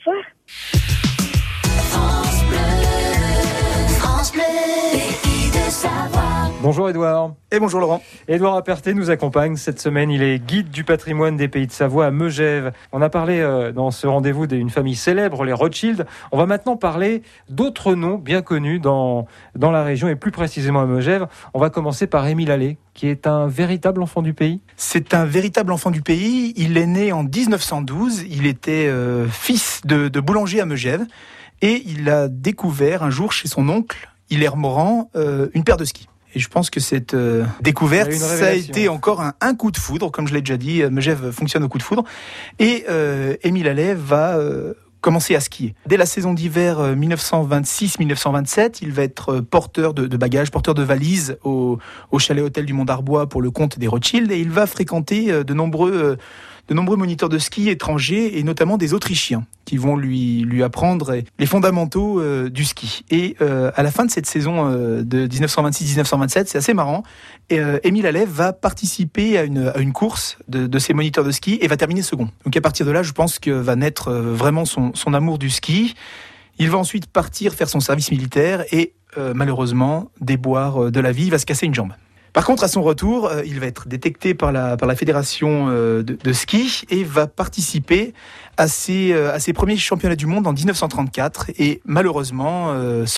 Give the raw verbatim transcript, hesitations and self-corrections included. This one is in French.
soir. France Bleu, France Bleu, pays de Savoie. Bonjour Édouard. Et bonjour Laurent. Édouard Aperté nous accompagne cette semaine. Il est guide du patrimoine des Pays de Savoie à Megève. On a parlé euh, dans ce rendez-vous d'une famille célèbre, les Rothschild. On va maintenant parler d'autres noms bien connus dans, dans la région et plus précisément à Megève. On va commencer par Émile Allais, qui est un véritable enfant du pays. C'est un véritable enfant du pays. Il est né en dix-neuf cent douze. Il était euh, fils de, de boulanger à Megève. Et il a découvert un jour chez son oncle, Hilaire Morand, euh, une paire de skis. Et je pense que cette euh, découverte, ça a été encore un, un coup de foudre. Comme je l'ai déjà dit, Megève fonctionne au coup de foudre. Et euh, Émile Allais va euh, commencer à skier. Dès la saison d'hiver euh, dix-neuf cent vingt-six dix-neuf cent vingt-sept, il va être porteur de, de bagages, porteur de valises au, au chalet-hôtel du Mont d'Arbois pour le compte des Rothschild. Et il va fréquenter euh, de nombreux... Euh, de nombreux moniteurs de ski étrangers et notamment des Autrichiens qui vont lui, lui apprendre les fondamentaux euh, du ski. Et euh, à la fin de cette saison euh, de dix-neuf cent vingt-six dix-neuf cent vingt-sept, c'est assez marrant, et, euh, Émile Allais va participer à une, à une course de, de ces moniteurs de ski et va terminer second. Donc à partir de là, je pense que va naître euh, vraiment son, son amour du ski. Il va ensuite partir faire son service militaire et euh, malheureusement déboire de la vie, il va se casser une jambe. Par contre, à son retour, euh, il va être détecté par la, par la fédération euh, de, de ski et va participer à ses, euh, à ses premiers championnats du monde en dix-neuf cent trente-quatre. Et malheureusement, euh,